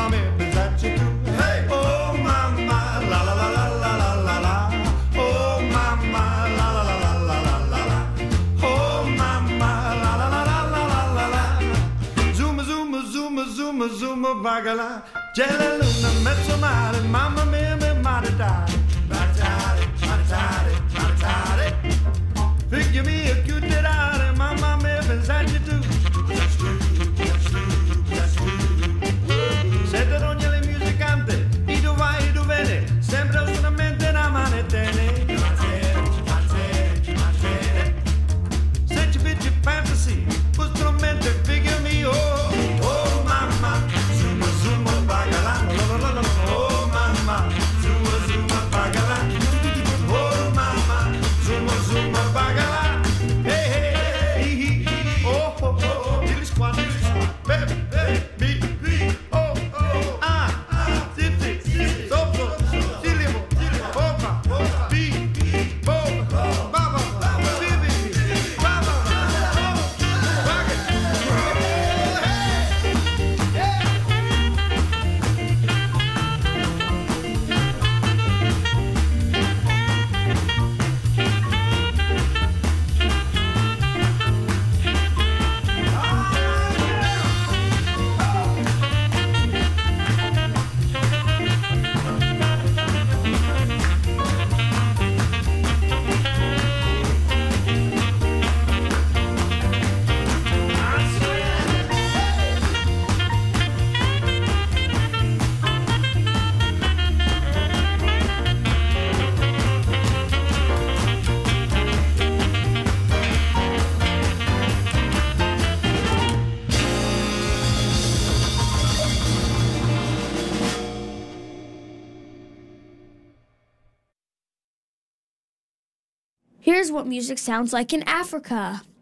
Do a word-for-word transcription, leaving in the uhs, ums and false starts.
mamma mia, pensarci tu. Hey! Oh mamma, la la la la la la la la. Oh mamma, la la la la la la la la. Oh mamma, la la la la la la la la. Zuma, zuma, zuma, zuma, zuma, bagala. C'è la luna, mezzo mare, mamma mia, mi maritare. Maritare, maritare, maritare. Figlio mio, chiuderare, mamma mia, pensarci tu. That's true, that's true, that's true. Sette rogne le musicante, i dove vai, i dove viene, sempre solamente una manetene. Manetene, manetene, manetene. Se ci piace fantasy, un strumento, figlio mio. Oh mamma, zuma, zuma, bagala. Oh mamma, zuma, zuma, bagala. Oh mamma, zuma, zuma, bagala. Hey, hey, hey, hey, oh, oh, oh, dilly squat, dilly squat, baby, baby, baby, oh, oh, ah, ah, zizi, zizi, so, so, zilimo, zilimo, opa, opa, bi, bi, bo, baba, bi, bi, baba, oh, baga, hey, hey. Here's what music sounds like in Africa.